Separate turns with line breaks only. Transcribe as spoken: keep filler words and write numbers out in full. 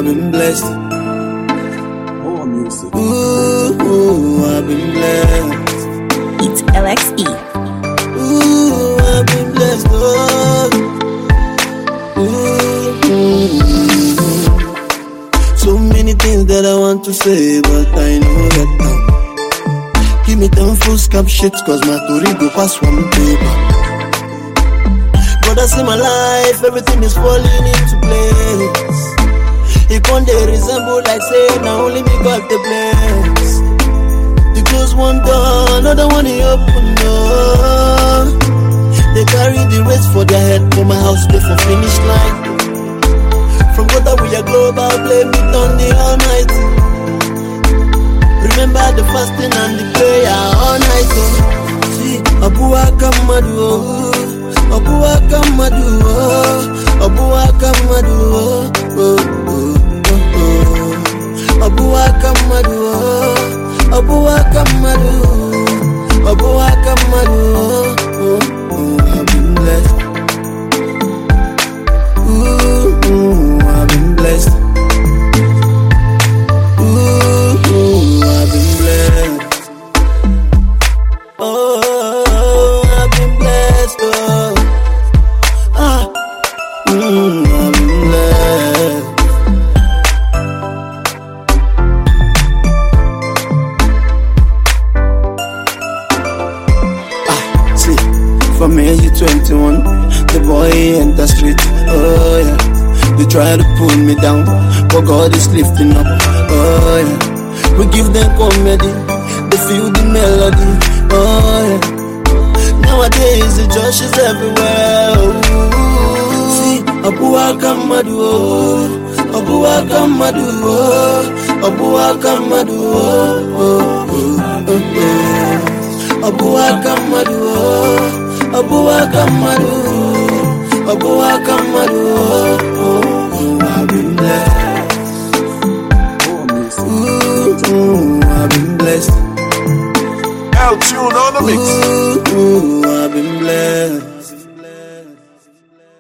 I've been blessed.
More music.
Ooh, ooh, I've been blessed.
It's L X E.
Ooh, I've been blessed. Oh. Ooh, ooh. So many things that I want to say, but I know that now. Give me them full scam shit, cause my story go past one paper. But I see my life, everything is falling into place. It one day resemble like say, now only me got the bless. You close one door, another one you open door. They carry the race for their head, for my house, they for finish line. From God that we are global, blame it on the Almighty. Remember the fasting and the prayer all night. Oh. See, Abu Akamadu, oh. Abu Akamadu, oh. Abu Akamadu, oh. Oh, oh, oh, oh. Abu Akamadu, oh. Abu Akamadu, Abu Akamadu, oh. Oh, oh, I've been blessed. Ooh, ooh, I've been blessed. Ooh, ooh, I've been blessed. Oh, I've been blessed. Oh, ah, mm, I've been blessed. Ah, see, from age twenty-one, the boy enter street. Oh yeah. They try to pull me down, but God is lifting up. Oh yeah. We give them comedy, they feel the melody. Oh yeah. Nowadays the Josh is everywhere. Ooh. See, Abu Akamadu, oh. Abu Akamadu, oh. Abu Akamadu, oh. Oh, oh, oh, oh. Abu Akamadu, oh. Abu Akamadu, Abu Akamadu, oh. Oh, I've been blessed. Ooh, ooh, I've been blessed.
L-Tune on the mix.
Ooh,